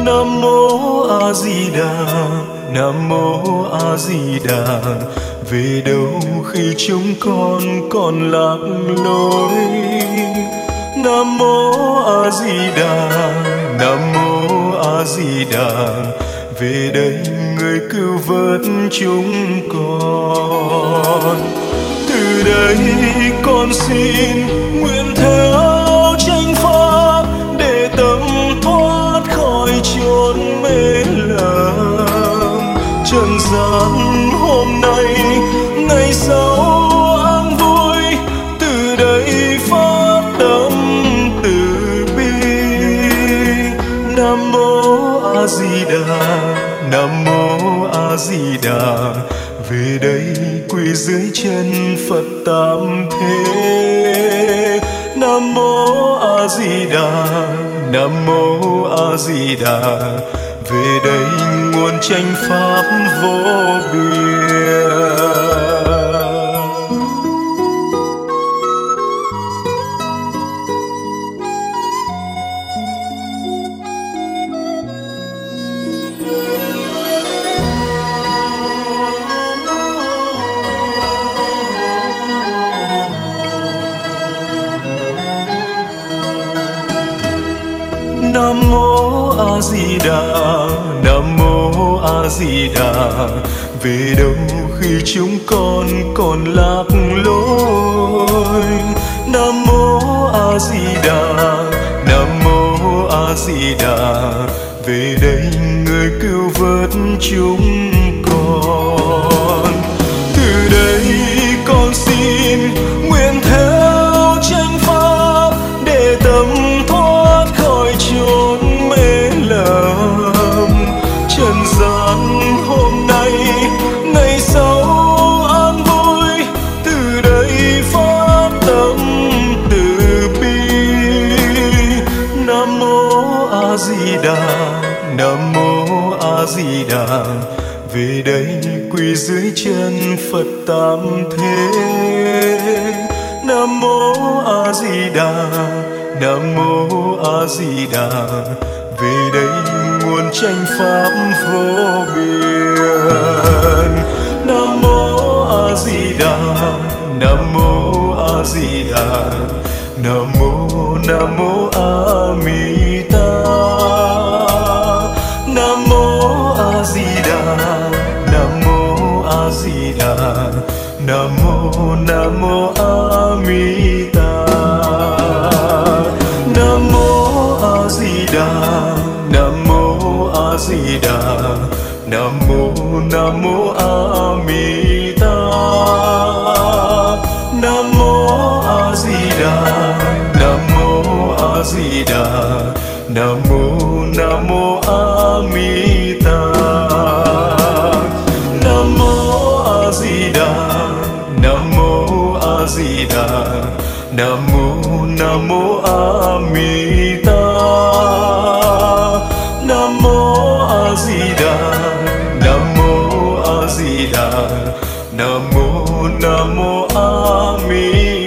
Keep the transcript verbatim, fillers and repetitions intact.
Nam mô A Di Đà, Nam mô A Di Đà. Về đâu khi chúng con còn lạc lối? Nam mô A Di Đà, Nam mô A Di Đà. Về đây người cứu vớt chúng con. Từ đây con xin nguyện theo chánh pháp để tâm thoát khỏi chốn mê lầm. Trần gian hôm nay ngày sau an vui, từ đây phát tâm từ bi. Nam mô A Di Đà, Nam mô A Di Đà. Về đây quỳ dưới chân Phật Tam Thế. Nam mô A Di Đà, Nam mô A Di Đà. Về đây nguồn chánh pháp vô biên. Nam mô A Di Đà, Nam mô A Di Đà. Về đâu khi chúng con còn lạc lối? Nam mô A Di Đà, Nam mô A Di Đà. Về đây người cứu vớt chúng con. Từ đây con xin nguyện theo chánh pháp để tâm thoát khỏi chốn mê lầm. Trần gian hôm nay ngày sau an vui, từ đây phát tâm từ bi. Nam mô A Di Đà, Nam mô A Di Đà. Về đây quỳ dưới chân Phật Tam Thế. Nam mô A Di Đà, Nam mô A Di Đà. Về đây nguồn chánh pháp vô biên. Nam mô A Di Đà, Nam mô A Di Đà. Nam mô Nam mô A Di Đà. Nam mô A Di Đà, Nam mô A Di Đà. Nam mô Nam mô A Di Đà. Nam mô A Di Đà, Nam mô A Di Đà. Nam mô Nam mô A Di Đà. Nam mô A Di Đà, Nam mô A Di Đà. Nam mô Nam mô A Di Đà. Nam mô A Di Đà, Nam mô A Di Đà. Nam mô Nam mô A Di Đà. Nam mô A Di Đà, Nam mô A Di Đà. Nam mô Nam mô A Di Đà.